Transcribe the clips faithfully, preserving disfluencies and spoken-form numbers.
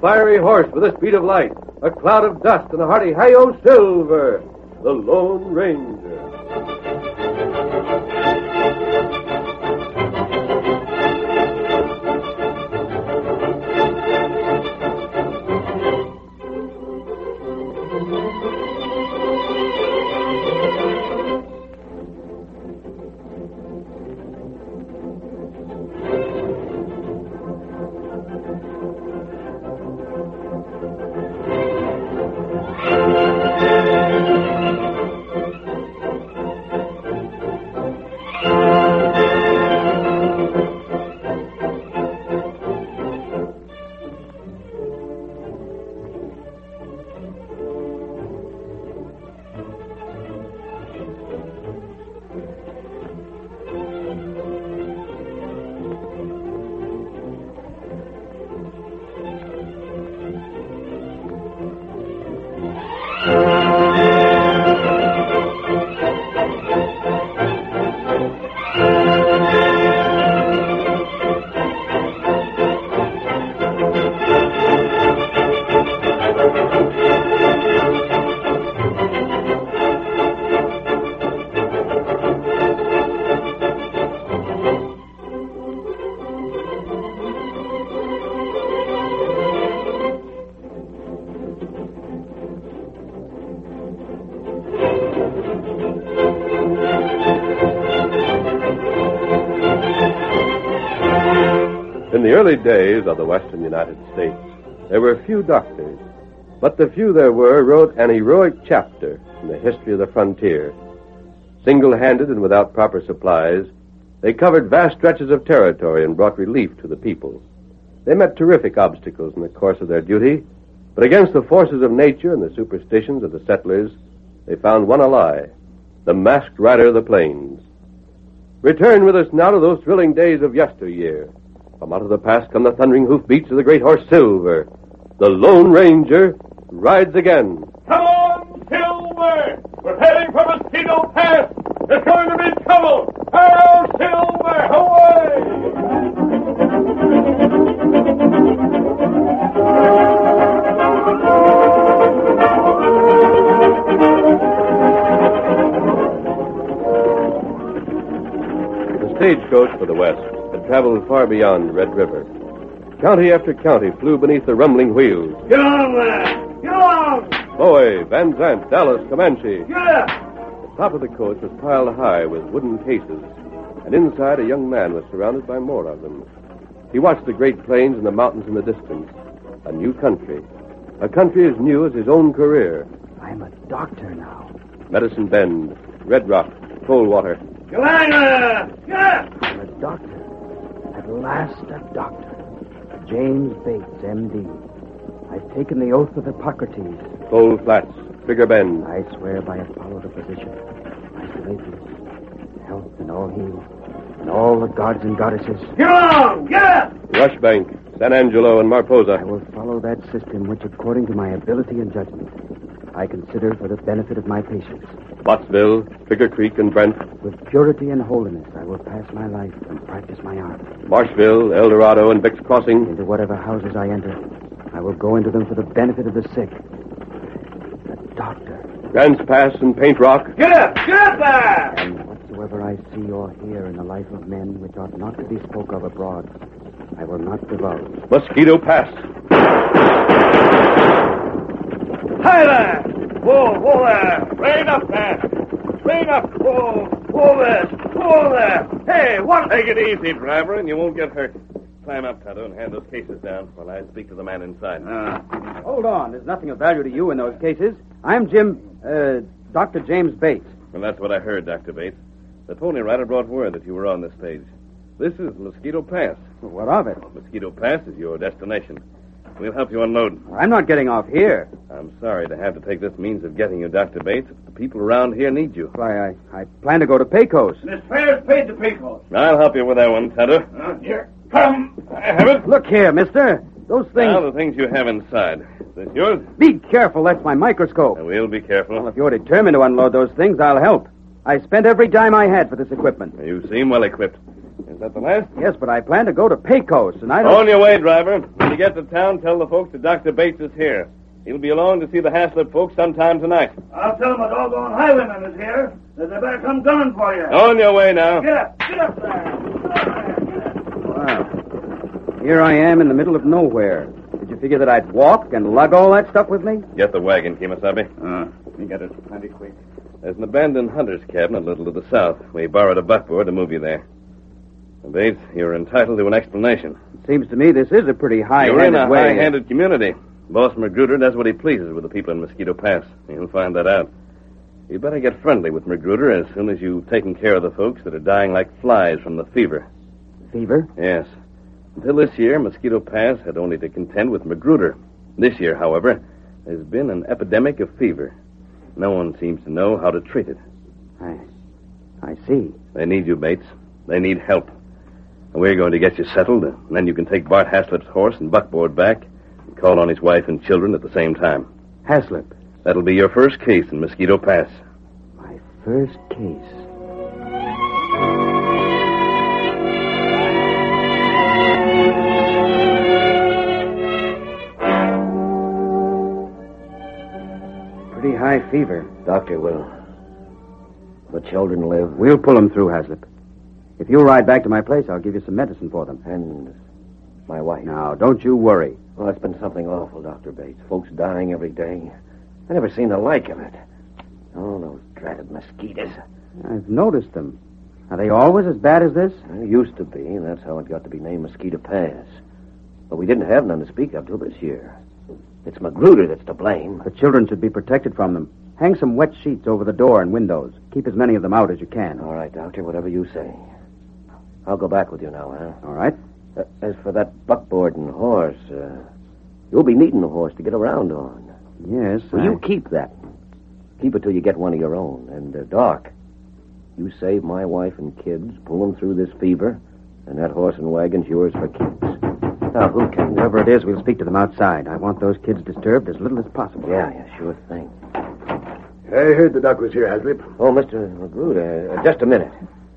fiery horse with the speed of light, a cloud of dust, and a hearty hi-yo Silver, the Lone Ranger. In the early days of the western United States, there were few doctors, but the few there were wrote an heroic chapter in the history of the frontier. Single-handed and without proper supplies, they covered vast stretches of territory and brought relief to the people. They met terrific obstacles in the course of their duty, but against the forces of nature and the superstitions of the settlers, they found one ally, the masked rider of the plains. Return with us now to those thrilling days of yesteryear. From out of the past come the thundering hoofbeats of the great horse Silver. The Lone Ranger rides again. Come on, Silver! We're heading for Mosquito Pass. There's going to be trouble. Hail, Silver! Away! The stagecoach for the west had traveled far beyond Red River. County after county flew beneath the rumbling wheels. Get on there! Get on! Bowie, Van Zandt, Dallas, Comanche. Get! The top of the coach was piled high with wooden cases, and inside a young man was surrounded by more of them. He watched the great plains and the mountains in the distance. A new country. A country as new as his own career. I'm a doctor now. Medicine Bend, Red Rock, Coldwater. Galanga! Get! I'm a doctor. At last a doctor. James Bates, M D. I've taken the oath of Hippocrates. Cold Flats, Trigger Bend. I swear by Apollo the physician, by Salatius, health and all heal, and all the gods and goddesses. Get on! Get! Rushbank, San Angelo, and Mariposa. I will follow that system which, according to my ability and judgment, I consider for the benefit of my patients. Bottsville, Trigger Creek, and Brent. With purity and holiness, I will pass my life and practice my art. Marshville, El Dorado, and Vic's Crossing. Into whatever houses I enter, I will go into them for the benefit of the sick. The doctor. Grants Pass and Paint Rock. Get up! Get up there! And whatsoever I see or hear in the life of men which ought not to be spoke of abroad, I will not divulge. Mosquito Pass. Hi there! Whoa, whoa there! Rain up there! Rain up! Whoa, whoa there! Whoa there! Hey, what? Take it easy, driver, and you won't get hurt. Climb up, Tonto, and hand those cases down while I speak to the man inside. Uh, Hold on. There's nothing of value to you in those cases. I'm Jim, uh, Doctor James Bates. Well, that's what I heard, Doctor Bates. The pony rider brought word that you were on the stage. This is Mosquito Pass. What of it? Mosquito Pass is your destination. We'll help you unload. I'm not getting off here. I'm sorry to have to take this means of getting you, Doctor Bates. The people around here need you. Why, I, I plan to go to Pecos. this fare's paid to Pecos. I'll help you with that one, Tonto. Uh, here, come. I have it. Look here, mister. Those things... Now, the things you have inside. Is this yours? Be careful. That's my microscope. Uh, We'll be careful. Well, if you're determined to unload those things, I'll help. I spent every dime I had for this equipment. You seem well equipped. Is that the last? Yes, but I plan to go to Pecos, and I don't... On your way, driver. When you get to town, tell the folks that Doctor Bates is here. He'll be along to see the Haslip folks sometime tonight. I'll tell them a doggone highwayman is here, that they better come gunning for you. On your way now. Get up, get up there. Get up there, get up. Wow. Here I am in the middle of nowhere. Did you figure that I'd walk and lug all that stuff with me? Get the wagon, Kemosabe. Uh, you got it plenty quick. There's an abandoned hunter's cabin a little to the south. We borrowed a buckboard to move you there. Bates, you're entitled to an explanation. It seems to me this is a pretty high-handed You're in a way. high-handed community. Boss Magruder does what he pleases with the people in Mosquito Pass. You'll find that out. You better get friendly with Magruder as soon as you've taken care of the folks that are dying like flies from the fever. Fever? Yes. Until this year, Mosquito Pass had only to contend with Magruder. This year, however, there's been an epidemic of fever. No one seems to know how to treat it. I... I see. They need you, Bates. They need help. And we're going to get you settled, and then you can take Bart Haslip's horse and buckboard back and call on his wife and children at the same time. Haslip. That'll be your first case in Mosquito Pass. My first case. Pretty high fever. Doctor, will the children live? We'll pull them through, Haslip. If you'll ride back to my place, I'll give you some medicine for them. And my wife? Now, don't you worry. Well, it's been something awful, Doctor Bates. Folks dying every day. I never seen the like of it. Oh, those dreaded mosquitoes. I've noticed them. Are they always as bad as this? They used to be, and that's how it got to be named Mosquito Pass. But we didn't have none to speak of till this year. It's Magruder that's to blame. The children should be protected from them. Hang some wet sheets over the door and windows. Keep as many of them out as you can. All right, Doctor, whatever you say. I'll go back with you now, huh? All right. Uh, as for that buckboard and horse, uh, you'll be needing a horse to get around on. Yes, Well, I... you keep that. Keep it till you get one of your own. And, uh, Doc, you save my wife and kids, pull them through this fever, and that horse and wagon's yours for keeps. Now, who can... Whoever it is, we'll speak to them outside. I want those kids disturbed as little as possible. Yeah, yeah, sure thing. I heard the doc was here, Haslip. Oh, Mister Magruder, uh, just a minute.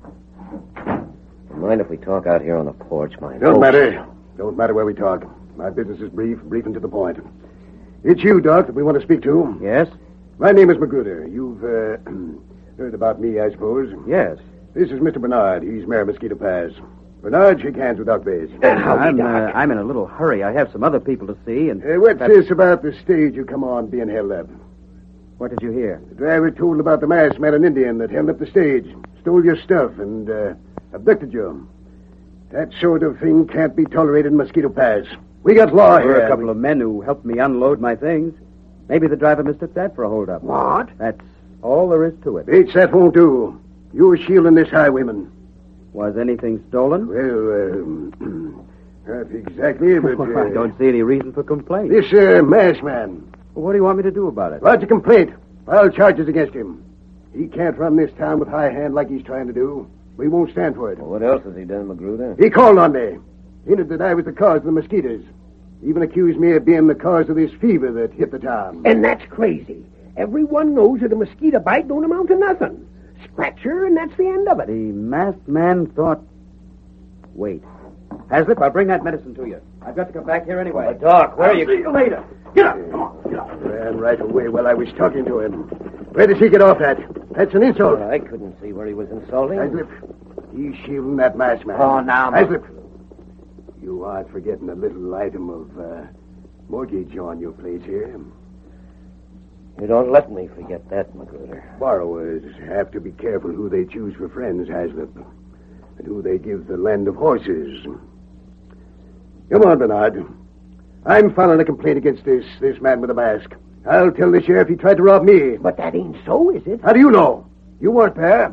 Mind if we talk out here on the porch, my Don't folks- matter. Don't matter where we talk. My business is brief, brief and to the point. It's you, Doc, that we want to speak to. Yes? My name is Magruder. You've uh, heard about me, I suppose. Yes. This is Mister Bernard. He's Mayor of Mosquito Pass. Bernard, shake hands with Doc Bates. I'm, uh, I'm in a little hurry. I have some other people to see, and... Uh, what's that- this about the stage you come on being held up? What did you hear? The driver told about the masked man, an Indian, that held up the stage, stole your stuff, and uh, abducted you. That sort of thing can't be tolerated in Mosquito Pass. We got law There here. were a couple of men who helped me unload my things. Maybe the driver mistook that for a holdup. What? That's all there is to it. Bates, that won't do. You're shielding this highwayman. Was anything stolen? Well, um, not exactly, but... Uh, I don't see any reason for complaint. This uh, masked man. What do you want me to do about it? Lodge a complaint. File charges against him. He can't run this town with high hand like he's trying to do. We won't stand for it. Well, what else has he done, Magruder? He called on me. Hinted that I was the cause of the mosquitoes. Even accused me of being the cause of this fever that hit the town. And that's crazy. Everyone knows that a mosquito bite don't amount to nothing. Scratch her, and that's the end of it. The masked man thought... Wait. Haslip, I'll bring that medicine to you. I've got to come back here anyway. Doc, where are you... See you later. Get up. Come on, get up. Ran right away while I was talking to him. Where does he get off at? That's an insult. Well, I couldn't see where he was insulting. Haslip, he's shielding that masked man. Oh, now, Haslip, you aren't forgetting a little item of uh, mortgage on your place here. You don't let me forget that, Magruder. Borrowers have to be careful who they choose for friends, Haslip, and who they give the land of horses. Come on, Bernard. I'm filing a complaint against this this man with a mask. I'll tell the sheriff he tried to rob me. But that ain't so, is it? How do you know? You weren't there.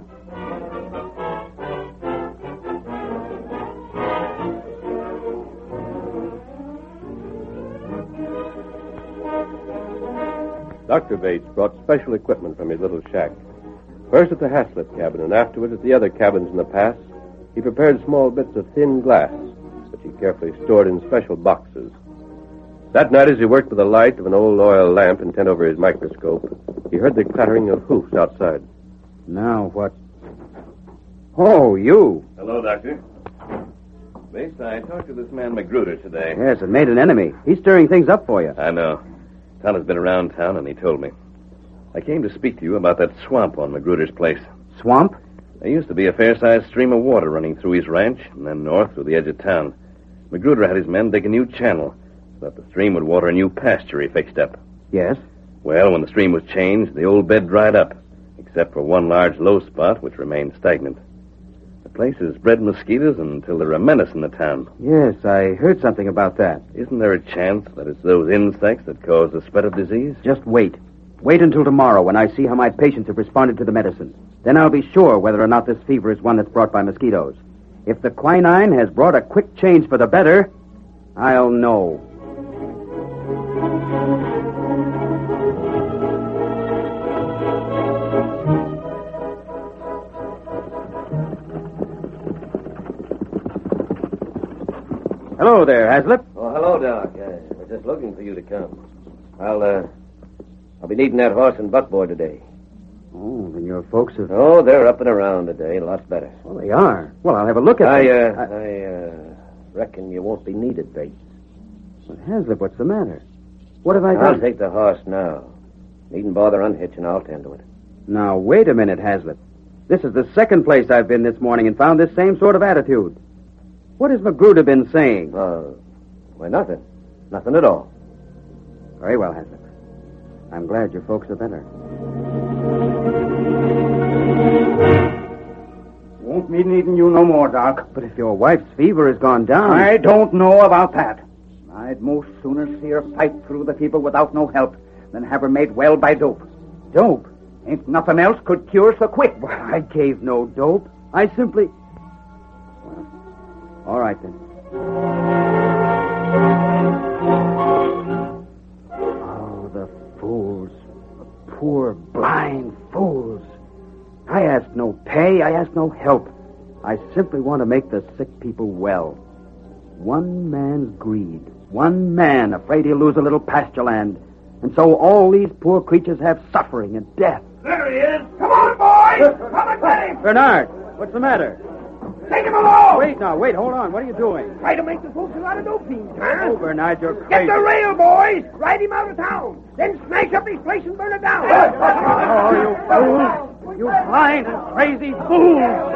Doctor Bates brought special equipment from his little shack. First at the Haslip cabin and afterwards at the other cabins in the pass, he prepared small bits of thin glass, which he carefully stored in special boxes. That night, as he worked with the light of an old oil lamp intent over his microscope, he heard the clattering of hoofs outside. Now what? Oh, you. Hello, Doctor. Bates, I talked to this man Magruder today. Yes, and made an enemy. He's stirring things up for you. I know. Tonna's been around town, and he told me. I came to speak to you about that swamp on Magruder's place. Swamp? There used to be a fair-sized stream of water running through his ranch, and then north through the edge of town. Magruder had his men dig a new channel so that the stream would water a new pasture he fixed up. Yes. Well, when the stream was changed, the old bed dried up, except for one large low spot which remained stagnant. The place has bred mosquitoes until they're a menace in the town. Yes, I heard something about that. Isn't there a chance that it's those insects that cause the spread of disease? Just wait. Wait until tomorrow when I see how my patients have responded to the medicine. Then I'll be sure whether or not this fever is one that's brought by mosquitoes. If the quinine has brought a quick change for the better, I'll know. Hello there, Haslip. Oh, hello, Doc. I was just looking for you to come. I'll, uh, I'll be needing that horse and buckboard today. Oh, then your folks have... Oh, they're up and around today. Lots better. Well, they are. Well, I'll have a look at I, them. uh, I, I uh, reckon you won't be needed, Bates. But Haslip, what's the matter? What have I I'll done? take the horse now. Needn't bother unhitching. I'll tend to it. Now, wait a minute, Haslip. This is the second place I've been this morning and found this same sort of attitude. What has Magruder been saying? Uh, why, nothing. Nothing at all. Very well, Haslip. I'm glad your folks are better. Won't be needing you no more, Doc. But if your wife's fever has gone down... I don't know about that. I'd most sooner see her fight through the fever without no help than have her made well by dope. Dope? Ain't nothing else could cure so quick. Well, I gave no dope. I simply... Well, all right, then. Oh, the fools. The poor, blind fools. I asked no pay. I asked no help. I simply want to make the sick people well. One man's greed. One man afraid he'll lose a little pasture land. And so all these poor creatures have suffering and death. There he is. Come on, boys. Come and get him. Bernard, what's the matter? Take him along. Wait now, wait, hold on. What are you doing? Try to make the folks a lot of dope fiends, huh? Oh, Bernard, you're Get crazy. the rail, boys. Ride him out of town. Then smash up his place and burn it down. Oh, you fools. You blind and crazy fools.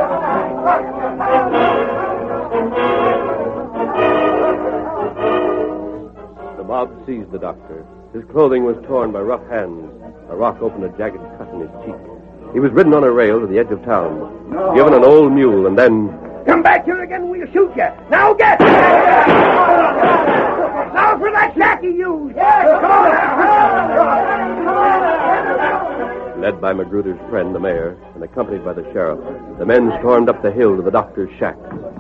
The mob seized the doctor. His clothing was torn by rough hands. A rock opened a jagged cut in his cheek. He was ridden on a rail to the edge of town, No. given an old mule, and then... Come back here again and we'll shoot you. Now get! Now for that shack you used. Come on now. Led by Magruder's friend, the mayor, and accompanied by the sheriff, the men stormed up the hill to the doctor's shack.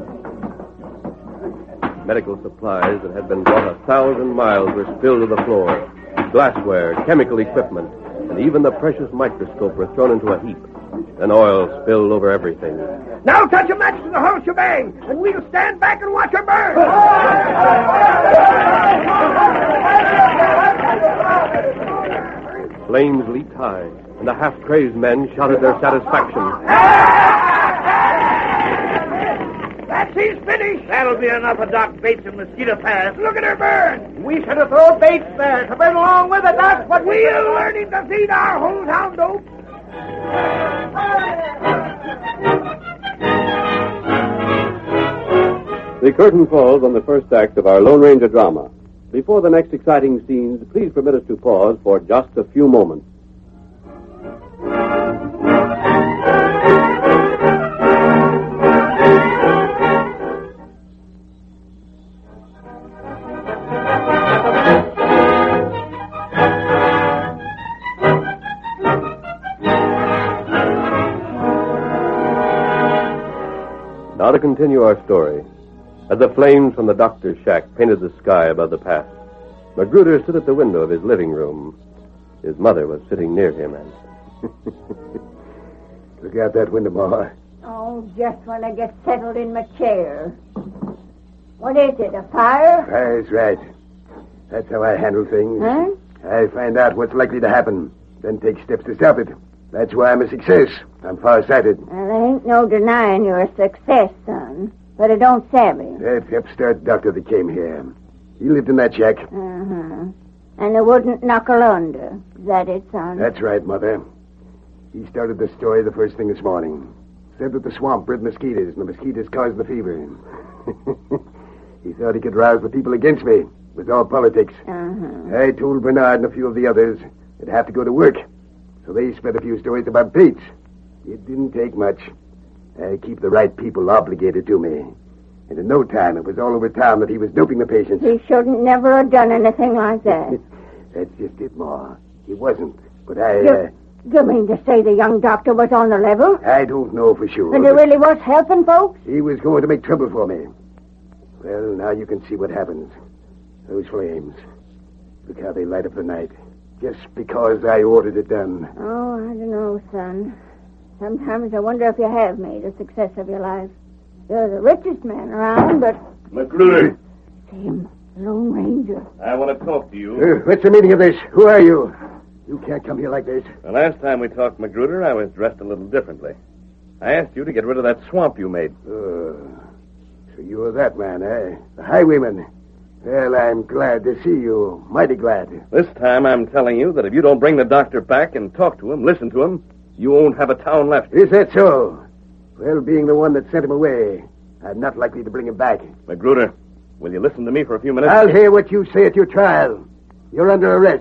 Medical supplies that had been brought a thousand miles were spilled to the floor. Glassware, chemical equipment, and even the precious microscope were thrown into a heap. Then oil spilled over everything. Now touch a match to the whole shebang, and we'll stand back and watch her burn. Flames leaped high, and the half-crazed men shouted their satisfaction. That's his finish. That'll be enough of Doc Bates and Mosquito Pass. Look at her burn. We should have thrown Bates there to burn along with it. That's what we... We'll learn him to feed our whole town dope. The curtain falls on the first act of our Lone Ranger drama. Before the next exciting scenes, please permit us to pause for just a few moments. Now to continue our story. As the flames from the doctor's shack painted the sky above the pass, Magruder stood at the window of his living room. His mother was sitting near him and... Look out that window, boy. Oh, just when I get settled in my chair. What is it, a fire? That's right. That's how I handle things. Huh? I find out what's likely to happen, then take steps to stop it. That's why I'm a success. I'm far-sighted. Well, there ain't no denying you're a success, son. but I don't savvy. That upstart doctor that came here. He lived in that shack. Uh-huh. And they wouldn't knuckle under. Is that it, son? That's right, Mother. He started the story the first thing this morning. Said that the swamp bred mosquitoes, and the mosquitoes caused the fever. He thought he could rouse the people against me. It was all politics. Uh-huh. I told Bernard and a few of the others they'd have to go to work. So they spread a few stories about Bates. It didn't take much. I keep the right people obligated to me. And in no time, it was all over town that he was doping the patients. He shouldn't never have done anything like that. That's just it, Ma. He wasn't. But I... You, Uh, you mean to say the young doctor was on the level? I don't know for sure. And he really was helping folks? He was going to make trouble for me. Well, now you can see what happens. Those flames. Look how they light up the night. Just because I ordered it done. Oh, I don't know, son. Sometimes I wonder if you have made a success of your life. You're the richest man around, but... Magruder. See him, Lone Ranger. I want to talk to you. Uh, what's the meaning of this? Who are you? You can't come here like this. The last time we talked, Magruder, I was dressed a little differently. I asked you to get rid of that swamp you made. Uh, so you were that man, eh? The highwayman. Well, I'm glad to see you. Mighty glad. This time I'm telling you that if you don't bring the doctor back and talk to him, listen to him, you won't have a town left. Is that so? Well, being the one that sent him away, I'm not likely to bring him back. Magruder, will you listen to me for a few minutes? I'll hear what you say at your trial. You're under arrest.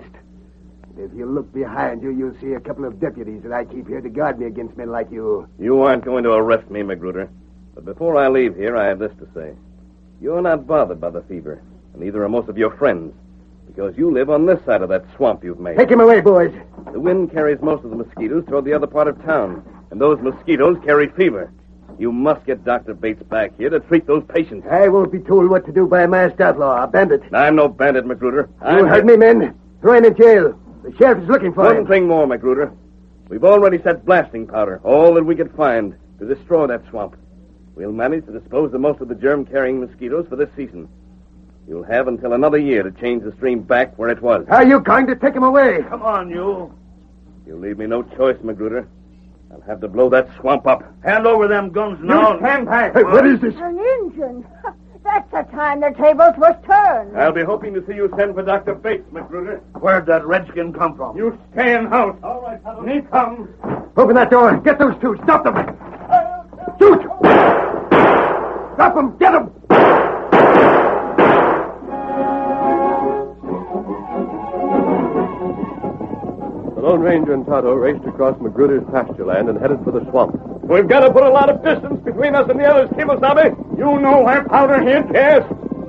If you look behind you, you'll see a couple of deputies that I keep here to guard me against men like you. You aren't going to arrest me, Magruder. But before I leave here, I have this to say. You're not bothered by the fever, and neither are most of your friends, because you live on this side of that swamp you've made. Take him away, boys. The wind carries most of the mosquitoes toward the other part of town, and those mosquitoes carry fever. You must get Doctor Bates back here to treat those patients. I won't be told what to do by a masked outlaw, a bandit. I'm no bandit, Magruder. You I'm heard me, men. Throw him in jail. The sheriff is looking for One him. thing more, Magruder. We've already set blasting powder, all that we could find, to destroy that swamp. We'll manage to dispose of most of the germ-carrying mosquitoes for this season. You'll have until another year to change the stream back where it was. How are you going to take him away? Come on, you. You leave me no choice, Magruder. I'll have to blow that swamp up. Hand over them guns now. You stand back. Hey, what is this? An Injun. That's the time the tables was turned. I'll be hoping to see you send for Doctor Bates, Magruder. Where'd that redskin come from? You stay in house. All right, fellow. He comes. Open that door. Get those two. Stop them. Shoot! Stop them. Get them. The Lone Ranger and Tonto raced across Magruder's pasture land and headed for the swamp. We've got to put a lot of distance between us and the others, Kimosabe. You know where Powder hid? Yes.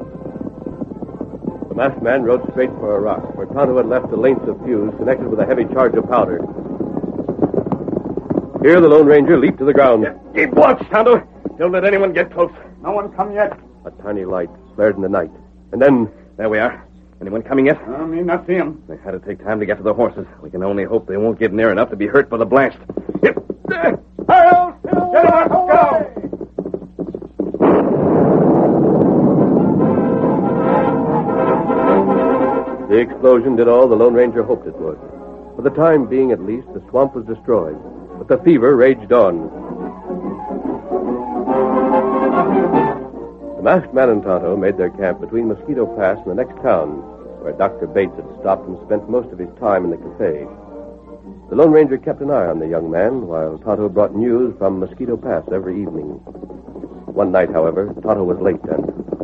The masked man rode straight for a rock, where Tonto had left a length of fuse connected with a heavy charge of powder. Here the Lone Ranger leaped to the ground. Keep watch, Tonto. Don't let anyone get close. No one's come yet. A tiny light flared in the night. And then... There we are. Anyone coming yet? I may not see him. They had to take time to get to the horses. We can only hope they won't get near enough to be hurt by the blast. Yep. Hail, Silver, go! The explosion did all the Lone Ranger hoped it would. For the time being, at least, the swamp was destroyed. But the fever raged on. The masked man and Tonto made their camp between Mosquito Pass and the next town, where Doctor Bates had stopped and spent most of his time in the cafe. The Lone Ranger kept an eye on the young man, while Tonto brought news from Mosquito Pass every evening. One night, however, Tonto was late then.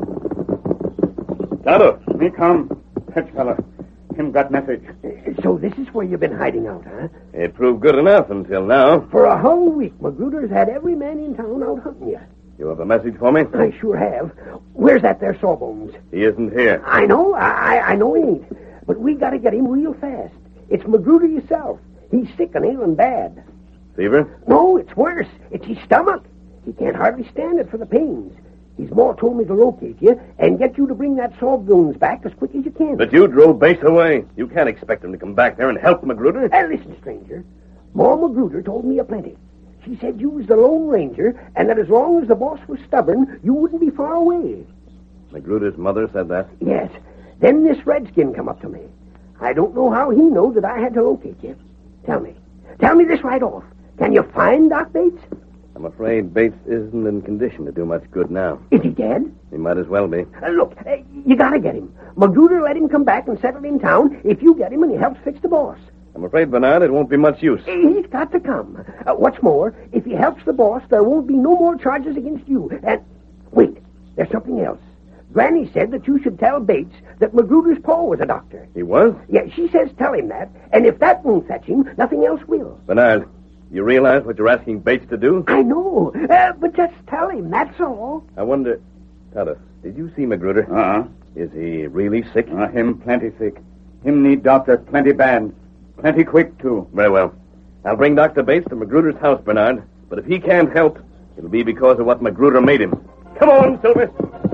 Tonto, me come. Fetch fella. Him got message. So this is where you've been hiding out, huh? It proved good enough until now. For a whole week, Magruder's had every man in town out hunting you. You have a message for me? I sure have. Where's that there Sawbones? He isn't here. I know, I, I know he ain't. But we got to get him real fast. It's Magruder yourself. He's sick and ailing bad. Fever? No, it's worse. It's his stomach. He can't hardly stand it for the pains. He's more told me to locate you and get you to bring that Sawbones back as quick as you can. But you drove Bates away. You can't expect him to come back there and help Magruder. Hey, listen, stranger. Ma Magruder told me a plenty. She said you was the Lone Ranger, and that as long as the boss was stubborn, you wouldn't be far away. Magruder's mother said that? Yes. Then this redskin come up to me. I don't know how he knows that I had to locate you. Tell me. Tell me this right off. Can you find Doc Bates? I'm afraid Bates isn't in condition to do much good now. Is he dead? He might as well be. Uh, look, uh, you gotta get him. Magruder let him come back and settle in town if you get him and he helps fix the boss. I'm afraid, Bernard, it won't be much use. He's got to come. Uh, what's more, if he helps the boss, there won't be no more charges against you. And, wait, there's something else. Granny said that you should tell Bates that Magruder's pa was a doctor. He was? Yeah, she says tell him that. And if that won't fetch him, nothing else will. Bernard, you realize what you're asking Bates to do? I know, uh, but just tell him, that's all. I wonder... Tada, did you see Magruder? Uh-huh. Is he really sick? Uh, him plenty sick. Him need doctor plenty bad. Plenty quick, too. Very well. I'll bring Doctor Bates to Magruder's house, Bernard. But if he can't help, it'll be because of what Magruder made him. Come on, Silver.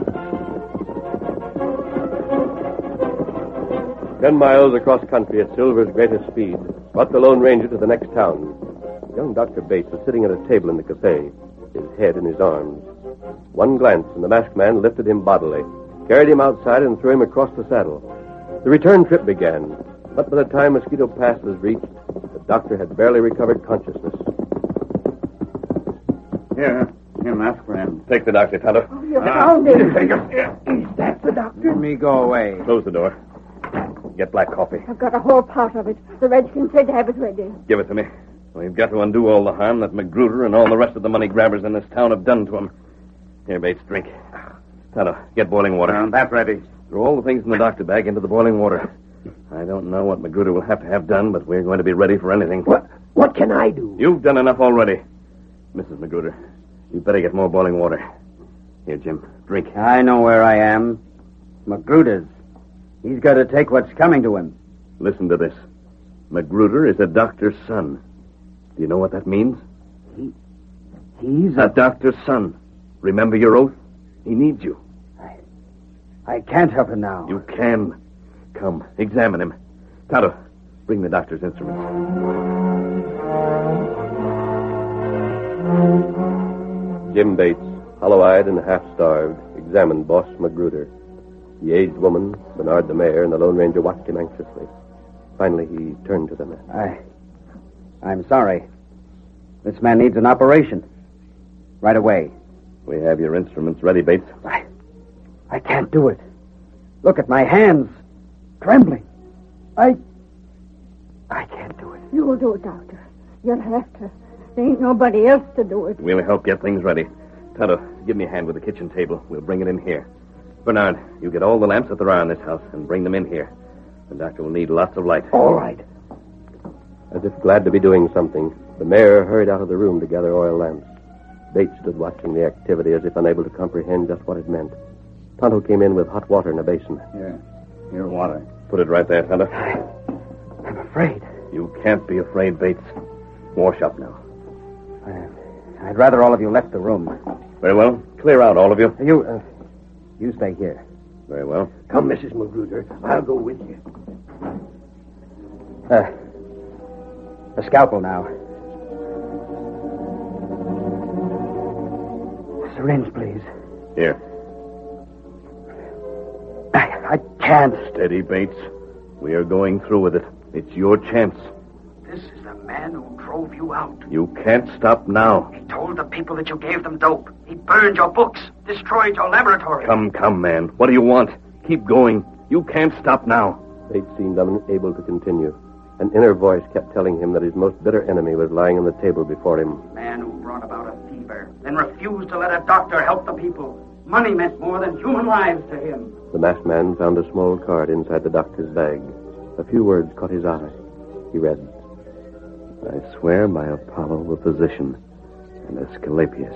Ten miles across country at Silver's greatest speed brought the Lone Ranger to the next town. Young Doctor Bates was sitting at a table in the cafe, his head in his arms. One glance, and the masked man lifted him bodily, carried him outside, and threw him across the saddle. The return trip began, but by the time Mosquito Pass was reached, the doctor had barely recovered consciousness. Here, here, mask friend. Take the doctor, Tonto. Oh, you found him. Is that the doctor? Let me go away. Close the door. Get black coffee. I've got a whole pot of it. The redskin said to have it ready. Give it to me. We've got to undo all the harm that Magruder and all the rest of the money grabbers in this town have done to him. Here, Bates, drink. Tonto, get boiling water. Uh, that ready. Throw all the things in the doctor bag into the boiling water. I don't know what Magruder will have to have done, but we're going to be ready for anything. What, what can I do? You've done enough already. Missus Magruder, you'd better get more boiling water. Here, Jim, drink. I know where I am. Magruder's. He's got to take what's coming to him. Listen to this. Magruder is a doctor's son. Do you know what that means? He, he's A a... doctor's son. Remember your oath? He needs you. I, I can't help him now. You can. Come, examine him. Tonto, bring the doctor's instruments. Jim Bates, hollow-eyed and half-starved, examined Boss Magruder. The aged woman, Bernard the mayor, and the Lone Ranger watched him anxiously. Finally, he turned to the man. I... I'm sorry. This man needs an operation. Right away. We have your instruments ready, Bates. I... I can't do it. Look at my hands. Trembling. I... I can't do it. You'll do it, Doctor. You'll have to. There ain't nobody else to do it. We'll help get things ready. Tonto, give me a hand with the kitchen table. We'll bring it in here. Bernard, you get all the lamps that there are in this house and bring them in here. The doctor will need lots of light. All right. As if glad to be doing something, the mayor hurried out of the room to gather oil lamps. Bates stood watching the activity as if unable to comprehend just what it meant. Tonto came in with hot water in a basin. Here. Here, water. Put it right there, Tonto. I'm afraid. You can't be afraid, Bates. Wash up now. I, I'd rather all of you left the room. Very well. Clear out, all of you. You, uh, you stay here. Very well. Come, Missus Magruder. I'll go with you. Uh, a scalpel now. Syringe, please. Here. I, I can't. Steady, Bates. We are going through with it. It's your chance. This is the man who drove you out. You can't stop now. He told the people that you gave them dope. He burned your books, destroyed your laboratory. Come, come, man. What do you want? Keep going. You can't stop now. Bates seemed unable to continue. An inner voice kept telling him that his most bitter enemy was lying on the table before him. Man who brought about a fever, then refused to let a doctor help the people. Money meant more than human lives to him. The masked man found a small card inside the doctor's bag. A few words caught his eye. He read, I swear by Apollo the physician and Asclepius.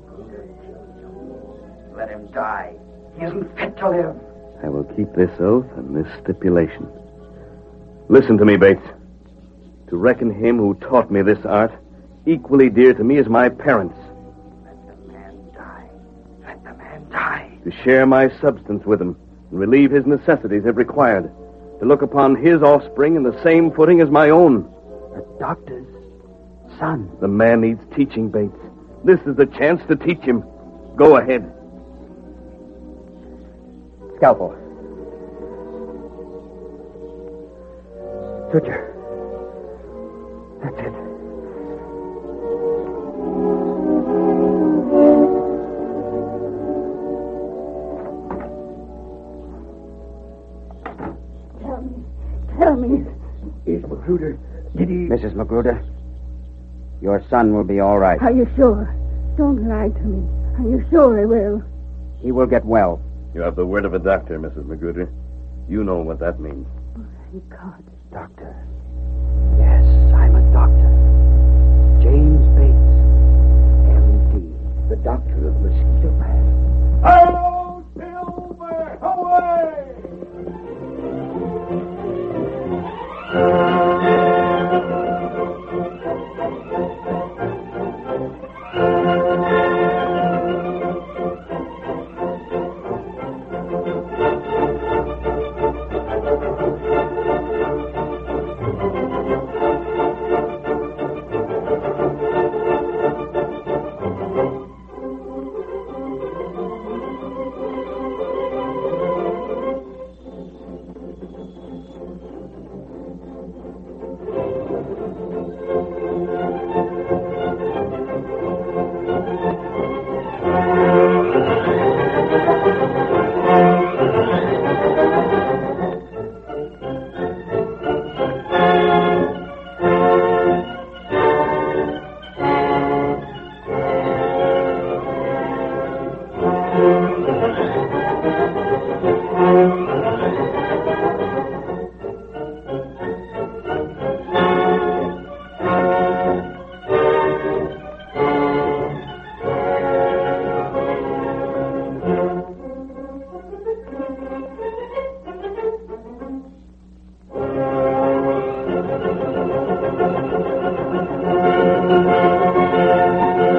Let him die. He isn't fit to live. I will keep this oath and this stipulation. Listen to me, Bates. To reckon him who taught me this art equally dear to me as my parents. Let the man die. Let the man die. To share my substance with him and relieve his necessities if required. To look upon his offspring in the same footing as my own. The doctor's son. The man needs teaching, Bates. This is the chance to teach him. Go ahead. Scalpel. Suture. That's it. Tell me. Is Magruder... Did he... Missus Magruder, your son will be all right. Are you sure? Don't lie to me. Are you sure he will? He will get well. You have the word of a doctor, Missus Magruder. You know what that means. Oh, thank God. Doctor. Yes, I'm a doctor. James Bates, M D. The doctor of Mosquito Man. Hello, Silver! Away!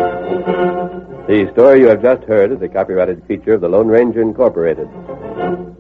The story you have just heard is a copyrighted feature of the Lone Ranger Incorporated.